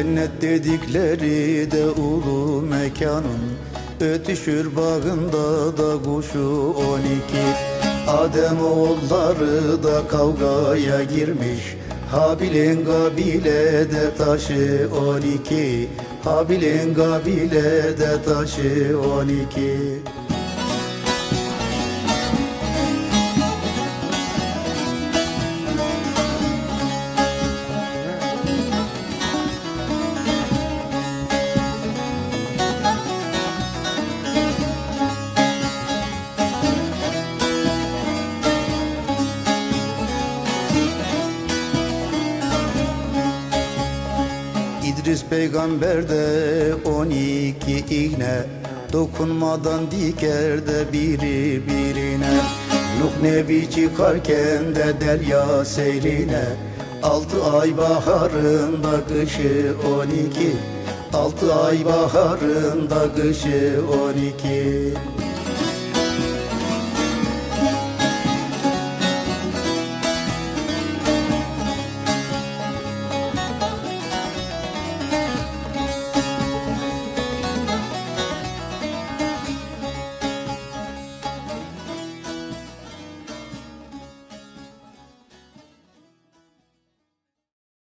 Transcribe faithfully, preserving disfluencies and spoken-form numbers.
Cennet dedikleri de ulu mekanın, ötüşür bağında da kuşu on iki. Adem oğulları da kavgaya girmiş, Habil'in Kabil'e de taşı on iki. Habil'in Kabil'e de taşı on iki. İdris peygamber de on iki iğne, dokunmadan diker de biri birine. Nuh Nebi çıkarken de derya seyrine, altı ay baharında kışı on iki. Altı ay baharında kışı on iki.